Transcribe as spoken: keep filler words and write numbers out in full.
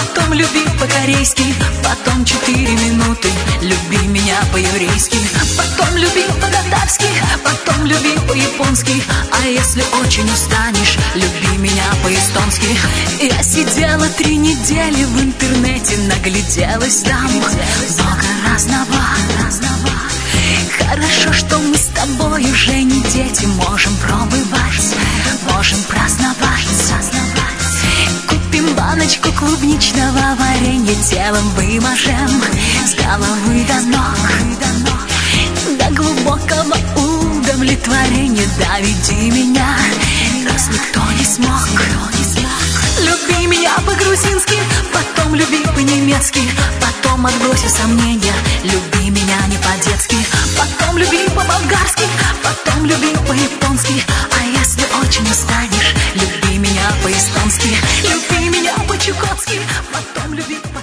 потом люби по-корейски, потом четыре минуты, люби меня по-еврейски, потом люби по-татарски, потом люби по-японски, а если очень устанешь, люби меня по-эстонски. Я сидела три недели в интернете, нагляделась там много разного. Хорошо, что мы с тобой уже не дети, можем пробовать, можем праздновать. Купим баночку клубничного варенья, телом вымажем с головы до ног, до глубокого удовлетворения. Доведи меня, раз никто не смог. Люби меня по-грузински, потом люби по-немецки, потом отбрось сомнения, люби меня не по-детски, потом люби по-болгарски, потом люби по-японски, а если очень устанешь, люби меня по-эстонски, люби меня по-чукотски, потом люби по